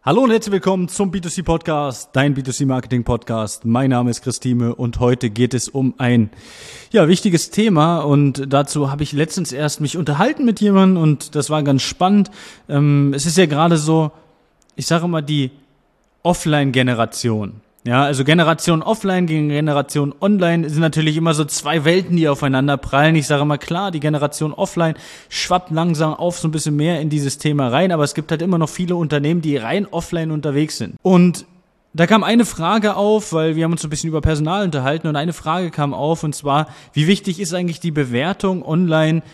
Hallo und herzlich willkommen zum B2C-Podcast, dein B2C-Marketing-Podcast. Mein Name ist Christine und heute geht es um ein wichtiges Thema und dazu habe ich letztens erst mich unterhalten mit jemandem und das war ganz spannend. Es ist ja gerade so, ich sage mal, die Offline-Generation. Ja, also Generation Offline gegen Generation Online sind natürlich immer so zwei Welten, die aufeinander prallen. Ich sage mal klar, die Generation Offline schwappt langsam auf so ein bisschen mehr in dieses Thema rein, aber es gibt halt immer noch viele Unternehmen, die rein offline unterwegs sind. Und da kam eine Frage auf, weil wir haben uns so ein bisschen über Personal unterhalten und eine Frage kam auf und zwar, wie wichtig ist eigentlich die Bewertung online,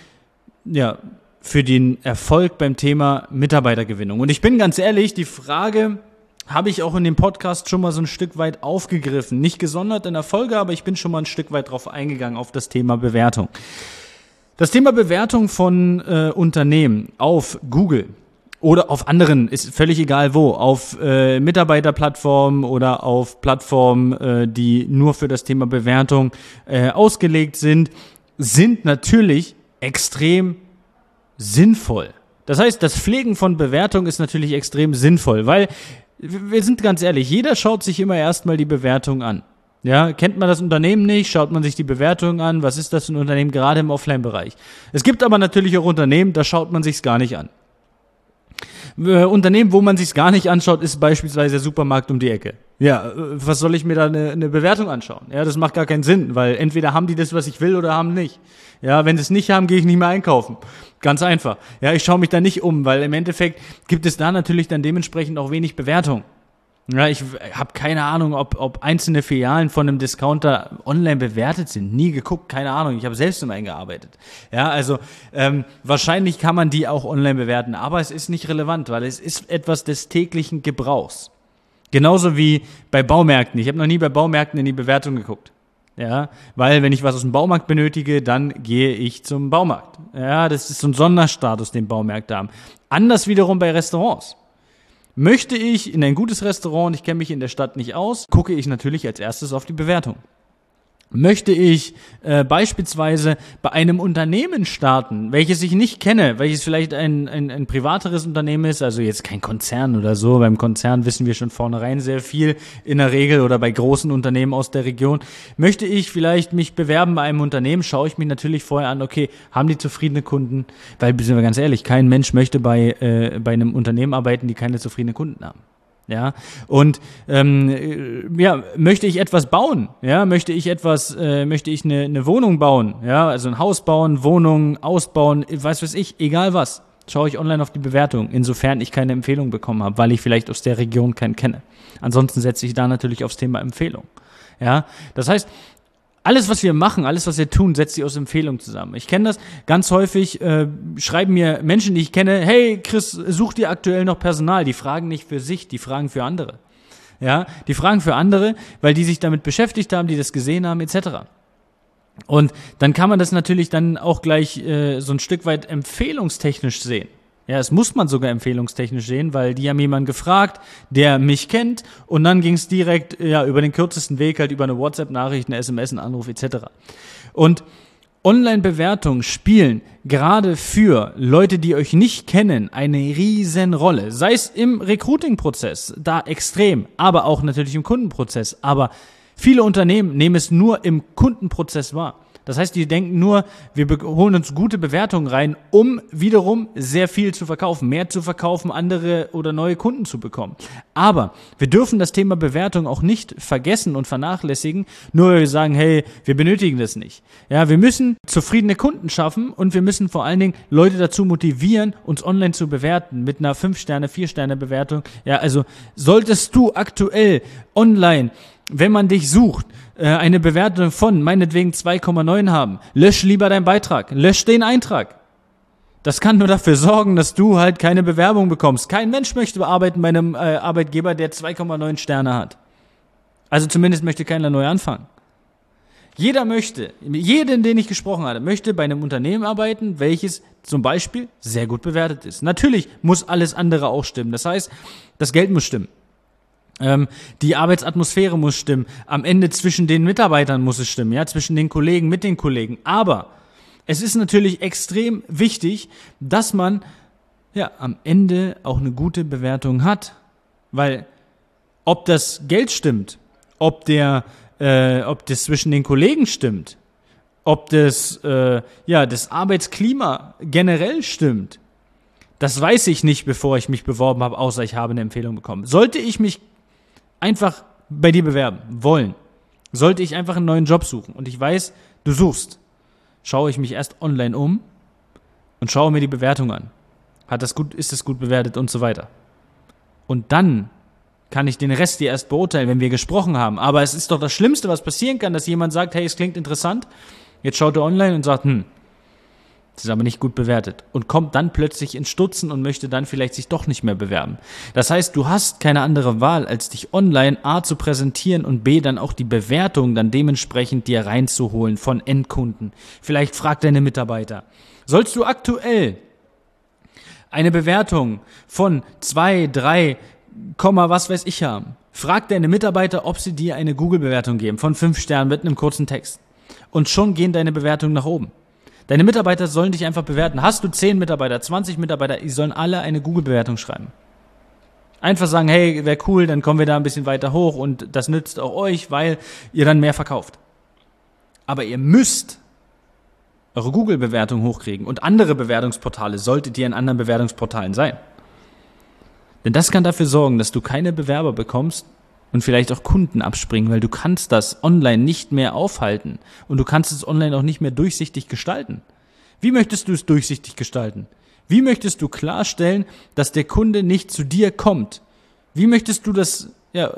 für den Erfolg beim Thema Mitarbeitergewinnung? Und ich bin ganz ehrlich, die Frage habe ich auch in dem Podcast schon mal so ein Stück weit aufgegriffen. Nicht gesondert in der Folge, aber ich bin schon mal ein Stück weit drauf eingegangen, auf das Thema Bewertung. Das Thema Bewertung von Unternehmen auf Google oder auf anderen, ist völlig egal wo, auf Mitarbeiterplattformen oder auf Plattformen, die nur für das Thema Bewertung ausgelegt sind natürlich extrem sinnvoll. Das heißt, das Pflegen von Bewertung ist natürlich extrem sinnvoll, weil wir sind ganz ehrlich, jeder schaut sich immer erstmal die Bewertung an. Ja, kennt man das Unternehmen nicht, schaut man sich die Bewertung an, was ist das für ein Unternehmen, gerade im Offline-Bereich. Es gibt aber natürlich auch Unternehmen, da schaut man sich's gar nicht an. Unternehmen, wo man sich's gar nicht anschaut, ist beispielsweise der Supermarkt um die Ecke. Ja, was soll ich mir da eine Bewertung anschauen? Ja, das macht gar keinen Sinn, weil entweder haben die das, was ich will, oder haben nicht. Ja, wenn sie es nicht haben, gehe ich nicht mehr einkaufen. Ganz einfach. Ja, ich schaue mich da nicht um, weil im Endeffekt gibt es da natürlich dann dementsprechend auch wenig Bewertung. Ja, ich habe keine Ahnung, ob einzelne Filialen von einem Discounter online bewertet sind. Nie geguckt, keine Ahnung. Ich habe selbst im eingearbeitet. Ja, also wahrscheinlich kann man die auch online bewerten, aber es ist nicht relevant, weil es ist etwas des täglichen Gebrauchs. Genauso wie bei Baumärkten. Ich habe noch nie bei Baumärkten in die Bewertung geguckt. Ja, weil wenn ich was aus dem Baumarkt benötige, dann gehe ich zum Baumarkt. Ja, das ist so ein Sonderstatus, den Baumärkte haben. Anders wiederum bei Restaurants. Möchte ich in ein gutes Restaurant, ich kenne mich in der Stadt nicht aus, gucke ich natürlich als erstes auf die Bewertung. Möchte ich beispielsweise bei einem Unternehmen starten, welches ich nicht kenne, welches vielleicht ein privateres Unternehmen ist, also jetzt kein Konzern oder so, beim Konzern wissen wir schon vornherein sehr viel in der Regel oder bei großen Unternehmen aus der Region, möchte ich vielleicht mich bewerben bei einem Unternehmen, schaue ich mich natürlich vorher an, okay, haben die zufriedene Kunden, weil, sind wir ganz ehrlich, kein Mensch möchte bei einem Unternehmen arbeiten, die keine zufriedenen Kunden haben. Ja, und möchte ich etwas bauen? Ja, möchte ich eine Wohnung bauen? Ja, also ein Haus bauen, Wohnung ausbauen, weiß ich, egal was. Schaue ich online auf die Bewertung, insofern ich keine Empfehlung bekommen habe, weil ich vielleicht aus der Region keinen kenne. Ansonsten setze ich da natürlich aufs Thema Empfehlung. Ja, das heißt, alles, was wir machen, alles, was wir tun, setzt sich aus Empfehlungen zusammen. Ich kenne das ganz häufig, schreiben mir Menschen, die ich kenne, hey Chris, such dir aktuell noch Personal. Die fragen nicht für sich, die fragen für andere. Ja, die fragen für andere, weil die sich damit beschäftigt haben, die das gesehen haben, etc. Und dann kann man das natürlich dann auch gleich so ein Stück weit empfehlungstechnisch sehen. Ja, das muss man sogar empfehlungstechnisch sehen, weil die haben jemanden gefragt, der mich kennt und dann ging es direkt über den kürzesten Weg, halt über eine WhatsApp-Nachricht, eine SMS, einen Anruf etc. Und Online-Bewertungen spielen gerade für Leute, die euch nicht kennen, eine riesen Rolle. Sei es im Recruiting-Prozess, da extrem, aber auch natürlich im Kundenprozess. Aber viele Unternehmen nehmen es nur im Kundenprozess wahr. Das heißt, die denken nur, wir holen uns gute Bewertungen rein, um wiederum sehr viel zu verkaufen, mehr zu verkaufen, andere oder neue Kunden zu bekommen. Aber wir dürfen das Thema Bewertung auch nicht vergessen und vernachlässigen, nur weil wir sagen, hey, wir benötigen das nicht. Ja, wir müssen zufriedene Kunden schaffen und wir müssen vor allen Dingen Leute dazu motivieren, uns online zu bewerten mit einer 5-Sterne-, 4-Sterne-Bewertung. Ja, also solltest du aktuell online, wenn man dich sucht, eine Bewertung von meinetwegen 2,9 haben, lösch lieber deinen Beitrag, lösch den Eintrag. Das kann nur dafür sorgen, dass du halt keine Bewerbung bekommst. Kein Mensch möchte arbeiten bei einem Arbeitgeber, der 2,9 Sterne hat. Also zumindest möchte keiner neu anfangen. Jeden, den ich gesprochen hatte, möchte bei einem Unternehmen arbeiten, welches zum Beispiel sehr gut bewertet ist. Natürlich muss alles andere auch stimmen. Das heißt, das Geld muss stimmen. Die Arbeitsatmosphäre muss stimmen. Am Ende zwischen den Mitarbeitern muss es stimmen, ja, zwischen den Kollegen, mit den Kollegen. Aber es ist natürlich extrem wichtig, dass man am Ende auch eine gute Bewertung hat. Weil ob das Geld stimmt, ob das zwischen den Kollegen stimmt, ob das Arbeitsklima generell stimmt, das weiß ich nicht, bevor ich mich beworben habe, außer ich habe eine Empfehlung bekommen. Sollte ich mich einfach bei dir bewerben wollen, sollte ich einfach einen neuen Job suchen und ich weiß, du suchst, schaue ich mich erst online um und schaue mir die Bewertung an. Ist es gut bewertet und so weiter. Und dann kann ich den Rest dir erst beurteilen, wenn wir gesprochen haben. Aber es ist doch das Schlimmste, was passieren kann, dass jemand sagt, hey, es klingt interessant. Jetzt schaut er online und sagt, das ist aber nicht gut bewertet. Und kommt dann plötzlich ins Stutzen und möchte dann vielleicht sich doch nicht mehr bewerben. Das heißt, du hast keine andere Wahl, als dich online A zu präsentieren und B dann auch die Bewertung dann dementsprechend dir reinzuholen von Endkunden. Vielleicht frag deine Mitarbeiter. Sollst du aktuell eine Bewertung von 2, 3, was weiß ich haben, frag deine Mitarbeiter, ob sie dir eine Google-Bewertung geben von 5 Sternen mit einem kurzen Text. Und schon gehen deine Bewertungen nach oben. Deine Mitarbeiter sollen dich einfach bewerten. Hast du 10 Mitarbeiter, 20 Mitarbeiter, die sollen alle eine Google-Bewertung schreiben. Einfach sagen, hey, wäre cool, dann kommen wir da ein bisschen weiter hoch und das nützt auch euch, weil ihr dann mehr verkauft. Aber ihr müsst eure Google-Bewertung hochkriegen und andere Bewertungsportale solltet ihr in anderen Bewertungsportalen sein. Denn das kann dafür sorgen, dass du keine Bewerber bekommst und vielleicht auch Kunden abspringen, weil du kannst das online nicht mehr aufhalten und du kannst es online auch nicht mehr durchsichtig gestalten. Wie möchtest du es durchsichtig gestalten? Wie möchtest du klarstellen, dass der Kunde nicht zu dir kommt? Wie möchtest du das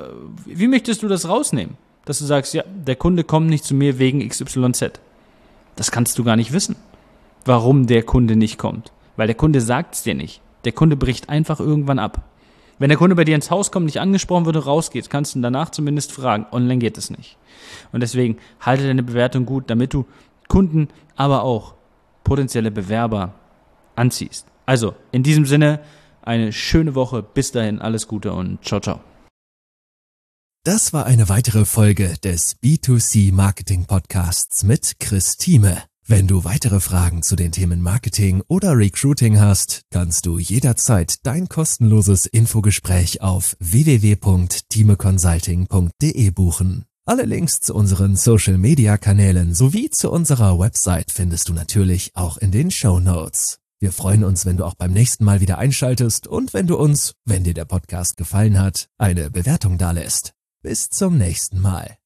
rausnehmen? Dass du sagst, ja, der Kunde kommt nicht zu mir wegen XYZ. Das kannst du gar nicht wissen, warum der Kunde nicht kommt. Weil der Kunde sagt es dir nicht. Der Kunde bricht einfach irgendwann ab. Wenn der Kunde bei dir ins Haus kommt, nicht angesprochen wird und rausgeht, kannst du ihn danach zumindest fragen. Online geht es nicht. Und deswegen halte deine Bewertung gut, damit du Kunden, aber auch potenzielle Bewerber anziehst. Also, in diesem Sinne, eine schöne Woche. Bis dahin, alles Gute und ciao, ciao. Das war eine weitere Folge des B2C Marketing Podcasts mit Chris Thieme. Wenn du weitere Fragen zu den Themen Marketing oder Recruiting hast, kannst du jederzeit dein kostenloses Infogespräch auf www.thimeconsulting.de buchen. Alle Links zu unseren Social-Media-Kanälen sowie zu unserer Website findest du natürlich auch in den Shownotes. Wir freuen uns, wenn du auch beim nächsten Mal wieder einschaltest und wenn du uns, wenn dir der Podcast gefallen hat, eine Bewertung dalässt. Bis zum nächsten Mal.